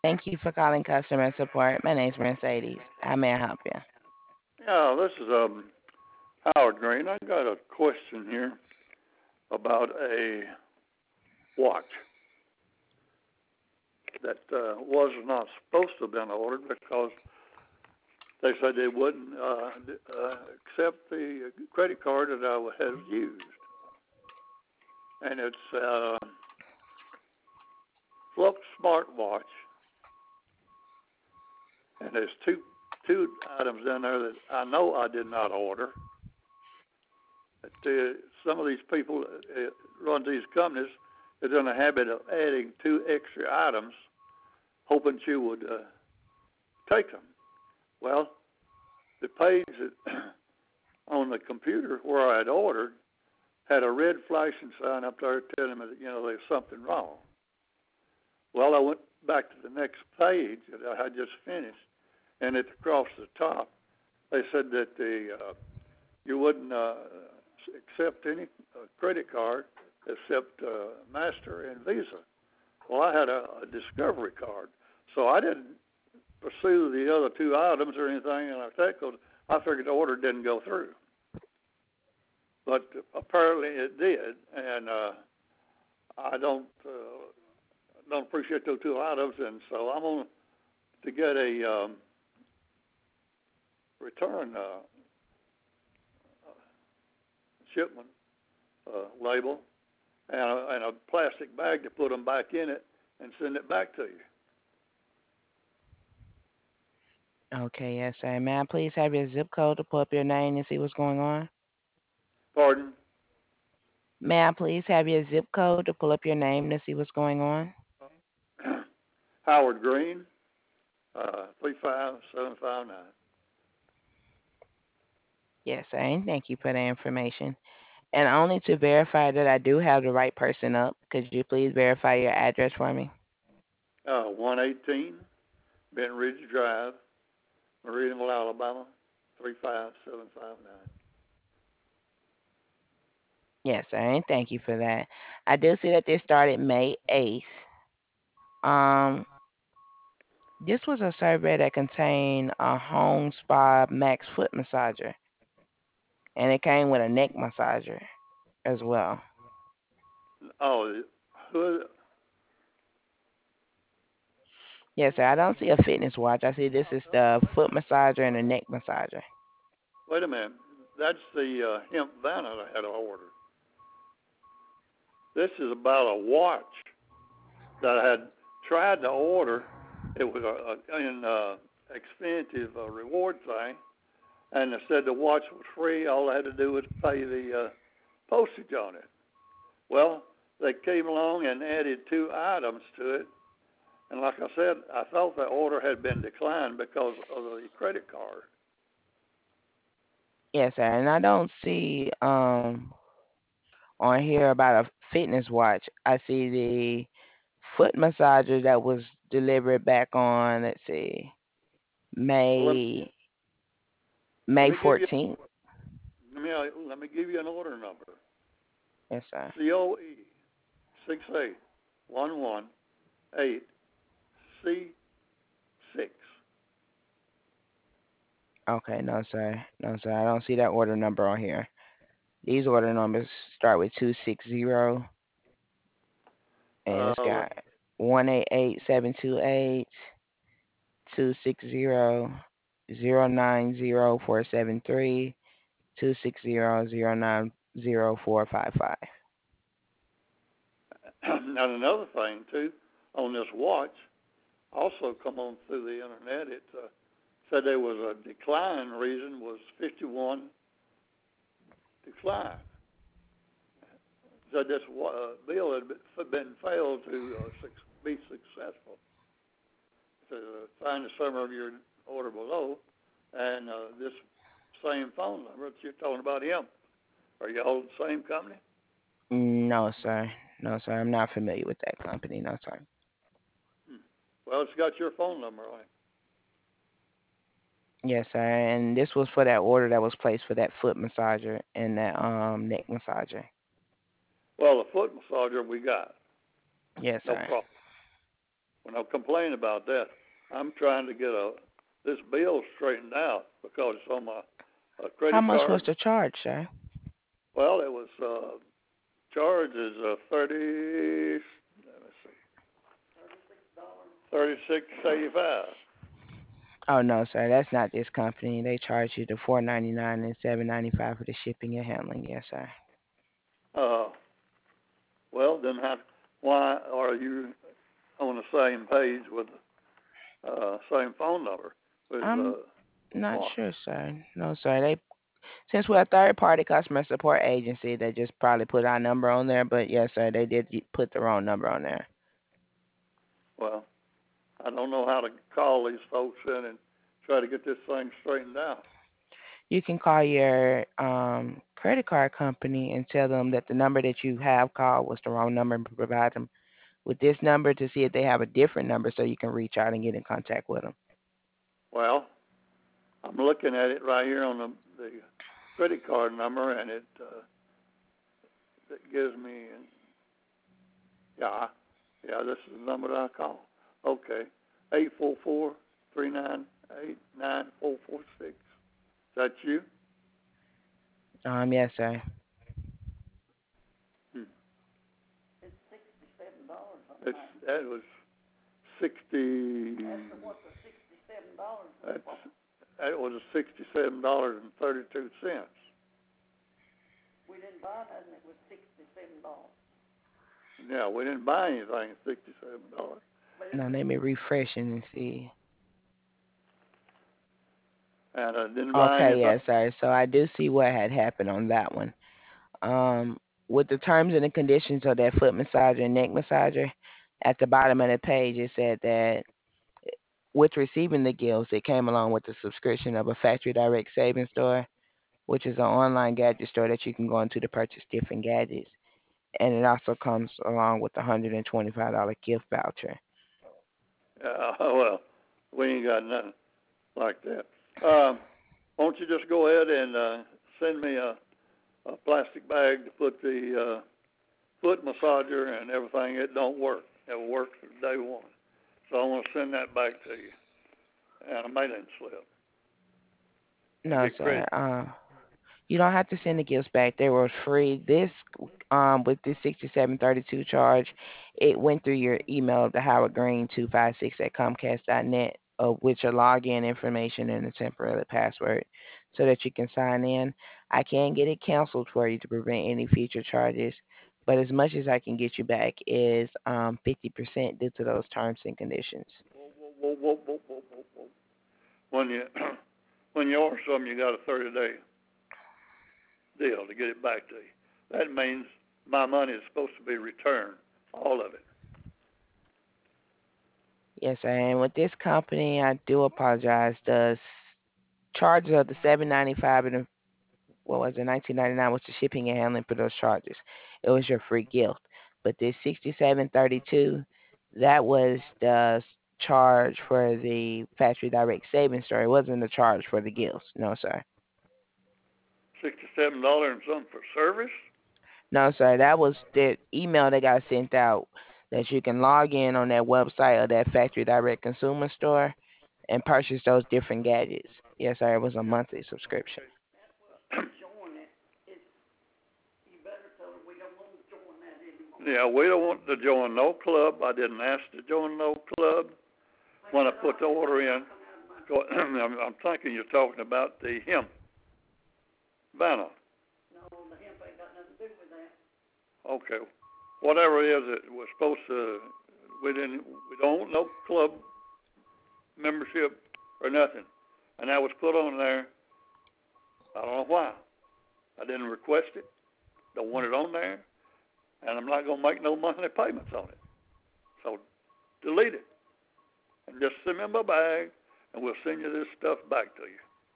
Thank you for calling customer support. My name's Mercedes. How may I help you? Yeah, this is Howard Green. I got a question here about a watch that was not supposed to have been ordered because they said they wouldn't accept the credit card that I had used, and it's Flux smartwatch, and there's two items in there that I know I did not order. That some of these people run these companies is in the habit of adding two extra items, hoping you would take them. Well, the page that on the computer where I had ordered had a red flashing sign up there telling me that there's something wrong. Well, I went back to the next page that I had just finished, and it's across the top. They said that you wouldn't accept any credit card except Master and Visa. Well, I had a Discovery card, so I didn't pursue the other two items or anything like that because I figured the order didn't go through. But apparently it did, and I don't appreciate those two items, and so I'm going to get a return shipment label and a plastic bag to put them back in it and send it back to you. Okay, yes, sir. May I please have your zip code to pull up your name and see what's going on? Pardon? May I please have your zip code to pull up your name to see what's going on? Howard Green, 35759. Yes, sir. And thank you for the information. And only to verify that I do have the right person up, could you please verify your address for me? 118 Benton Ridge Drive, Marietonville, Alabama, 35759. Yes, sir. And thank you for that. I do see that this started May 8th. Um, this was a survey that contained a home spa max foot massager, and it came with a neck massager as well. Oh, who? Yes, sir. I don't see a fitness watch. I see this is the foot massager and the neck massager. Wait a minute. That's the hemp banner I had ordered. This is about a watch that I had tried to order. It was an expensive reward thing, and they said the watch was free. All I had to do was pay the postage on it. Well, they came along and added two items to it, and like I said, I thought the order had been declined because of the credit card. Yes, sir. And I don't see on here about a fitness watch. I see the foot massager that was delivered back on, let's see, Well, May let May me give you 14th. let me give you an order number. Yes, sir. COE 68118 C6. Okay, no, sir. No, sir. I don't see that order number on here. These order numbers start with 260, and it's Uh, got 188 728 260 090 473 260 090 455. and another thing too, on this watch, also come on through the internet. It said there was a decline. Reason was 51 decline. Said this bill had been failed to be successful. To find the summary of your order below, and this same phone number that you're talking about him. Are you all the same company? No, sir. No, sir. I'm not familiar with that company. No, sir. Hmm. Well, it's got your phone number on it. Yes, sir. And this was for that order that was placed for that foot massager and that neck massager. Well, the foot massager we got, Yes, no sir. problem. no complain about that. I'm trying to get this bill straightened out because it's on my How credit much card. was the charge, sir? Well, it was charge is 30. Let me see, $36.85. Oh no, sir, that's not this company. They charge you the $4.99 and $7.95 for the shipping and handling. Yes, sir. Uh, well, then why are you on the same page with the same phone number? With I'm not what? sure, sir. No, sir. They since we're a third party customer support agency, they just probably put our number on there. But yes, sir, they did put the wrong number on there. Well, I don't know how to call these folks in and try to get this thing straightened out. You can call your credit card company and tell them that the number that you have called was the wrong number and provide them with this number to see if they have a different number so you can reach out and get in contact with them. Well, I'm looking at it right here on the credit card number, and it gives me, yeah, yeah, this is the number that I call. Okay, 844-398-9446. Is that you? Yes, sir. Hmm. It's that was 60. That's that was $67.32. Yeah, we didn't buy anything at $67. Now let me refresh and see. And I didn't buy Okay, anything. yes, sir. So I do see what had happened on that one. Um, with the terms and the conditions of that foot massager and neck massager, at the bottom of the page it said that with receiving the gifts, it came along with the subscription of a factory direct savings store, which is an online gadget store that you can go into to purchase different gadgets. And it also comes along with a $125 gift voucher. Well, we ain't got nothing like that. Um, won't you just go ahead and send me a plastic bag to put the foot massager and everything? It don't work. It worked from day one. So I want to send that back to you and a mailing slip and No, get sir. credit. You don't have to send the gifts back. They were free. This with this 6732 charge, it went through your email to Howard Green 256 at Comcast.net, with your login information and a temporary password, so that you can sign in. I can get it canceled for you to prevent any future charges, but as much as I can get you back is 50% due to those terms and conditions. Whoa. When you when you order something, you got a 30-day deal to get it back to you. That means my money is supposed to be returned, all of it. Yes, and with this company, I do apologize. The charges of the 795 and the, what was it, 1999 was the shipping and handling for those charges. It was your free gift. But this 6732, that was the charge for the factory direct savings store. It wasn't the charge for the gifts. No, sir. $67 and something for service? No, sir. That was the email that got sent out that you can log in on that website of that factory direct consumer store and purchase those different gadgets. Yes, sir. It was a monthly subscription. Yeah, we don't want to join no club. I didn't ask to join no club when I put the order in. I'm thinking you're talking about the hemp banner. Okay, whatever it is, it was supposed to. We don't want no club membership or nothing, and that was put on there. I don't know why. I didn't request it. Don't want it on there, and I'm not gonna make no monthly payments on it. So delete it and just send me my bag, and we'll send you this stuff back to you.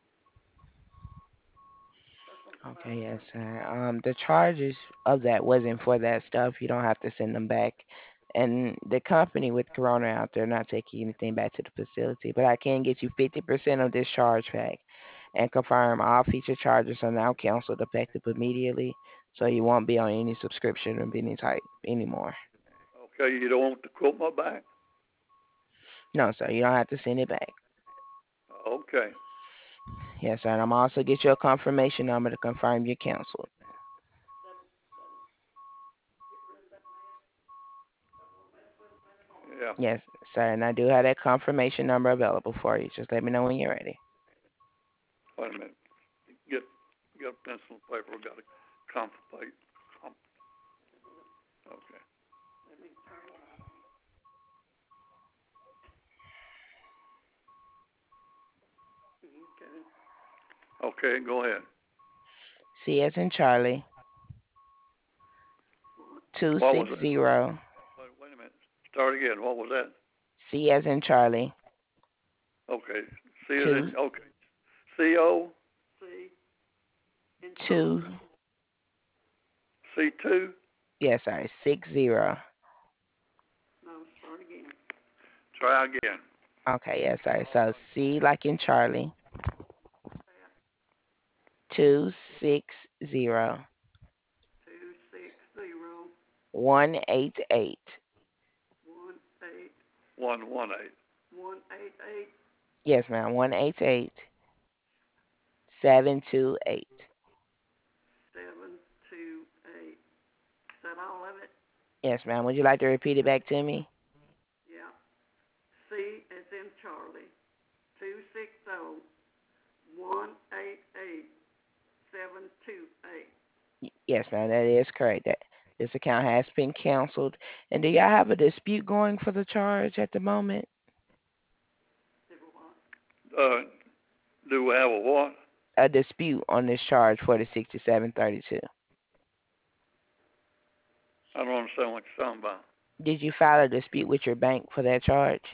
Okay, yes, sir. The charges of that wasn't for that stuff. You don't have to send them back. And the company with Corona out there not taking anything back to the facility, but I can get you 50% of this charge back and confirm all future charges are now canceled effective immediately, so you won't be on any subscription of any type anymore. Okay, you don't want to quote my back? No, sir, you don't have to send it back. Okay. Yes, sir. And I'm also get you a confirmation number to confirm you're canceled. Yeah. Yes, sir. And I do have that confirmation number available for you. Just let me know when you're ready. Wait a minute. Get get a pencil and paper. We got to contemplate. Com- okay. Okay. Go ahead. C as in Charlie, two What was six that? zero. Wait a minute. Start again. What was that? C as in Charlie, Okay. C is two in. Okay. CO. two. C2. Yes, sir. 60. Try again. Okay, yes, sir. So C like in Charlie, 260 188. 118. Yes, ma'am. 188 728. Yes, ma'am. Would you like to repeat it back to me? Yes, ma'am. That is correct. That this account has been canceled. And do y'all have a dispute going for the charge at the moment? Uh, do we have a what? A dispute on this charge for the 6732. I don't understand what you're talking about. Did you file a dispute with your bank for that charge?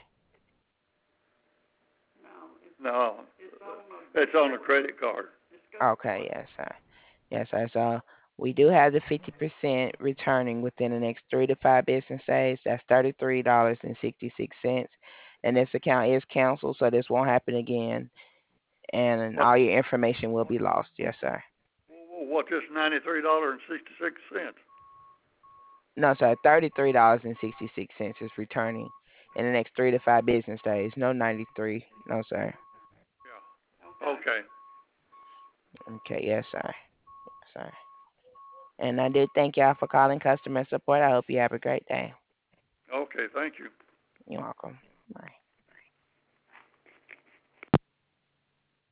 No, it's on the credit card. Okay, yes, sir. Yes, sir. So we do have the 50% returning within the next 3 to 5 business days. That's $33.66. And this account is canceled, so this won't happen again. And What? all your information will be lost. Yes, sir. What's this $93.66? No, sir. $33.66 is returning in the next 3 to 5 business days. No 93. No, sir. Yeah. Okay. Okay, yes, sir. Yes, sir. And I do thank y'all for calling customer support. I hope you have a great day. Okay. Thank you. You're welcome. Bye.